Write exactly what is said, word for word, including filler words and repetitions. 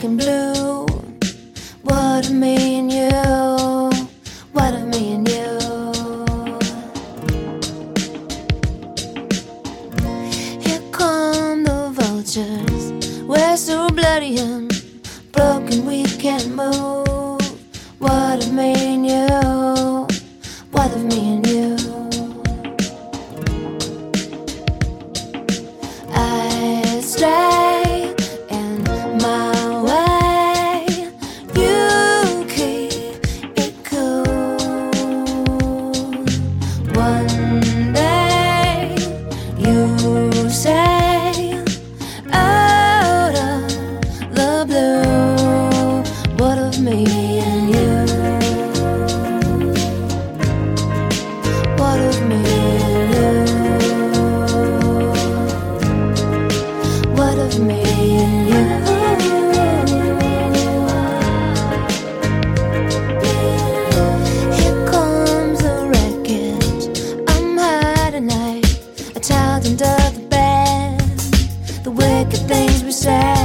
black and blue. What of me and you? What of me and you? Here come the vultures. We're so bloody and broken we can't move. What of me and you? What of me and you? I stray in my way. You keep it cool. One day you say out of the blue, what of me and you? What of me and you? What of me and you? Here comes the wreckage. I'm high tonight. A child under the bed. The wicked things we say.